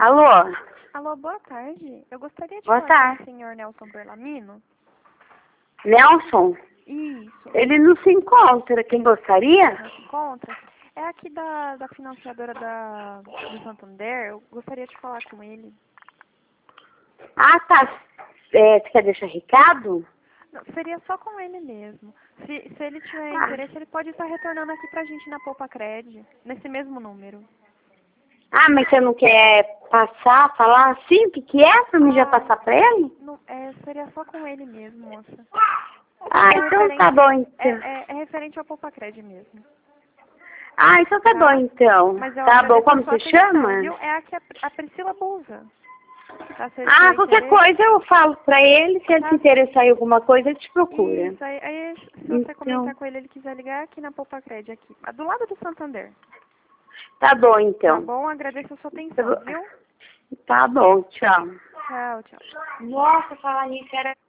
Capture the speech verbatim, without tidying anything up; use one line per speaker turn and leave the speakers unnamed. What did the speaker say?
Alô?
Alô, boa tarde. Eu gostaria de
Boa
falar
tarde.
com o senhor Nelson Berlamino.
Nelson?
Isso.
Ele não se encontra. Quem gostaria?
Não se encontra? É aqui da, da financiadora da, do Santander. Eu gostaria de falar com ele.
Ah, tá. É, você quer deixar recado?
Não, seria só com ele mesmo. Se, se ele tiver
Ah.
interesse, ele pode estar retornando aqui pra gente na Poupa Cred, nesse mesmo número.
Ah, mas você não quer passar, falar assim? O que, que é pra mim já
Ah,
passar pra ele?
Não, é, seria só com ele mesmo, moça.
Ah,
É
então tá
referente,
bom,
é,
então.
é, é referente ao Poupa Cred mesmo.
Ah, então tá bom,
Tá?
então.
Mas eu
Tá bom,
agradeço a
como
sua
você
atenção,
chama?
viu? É aqui a, a Priscila Bolsa. Tá? Se ele
Ah,
tiver
qualquer
interesse.
coisa eu falo pra ele. Se ele se
Tá?
interessar em alguma coisa, ele te procura.
Isso, aí, aí se você comentar
Então,
com ele, ele quiser ligar aqui na Poupa Cred, aqui. Do lado do Santander.
tá bom,
Tá
então.
bom? Agradeço a sua
Eu
atenção,
vou-
viu?
Tá bom, tchau.
Tchau, tchau.
Nossa, falar nisso era...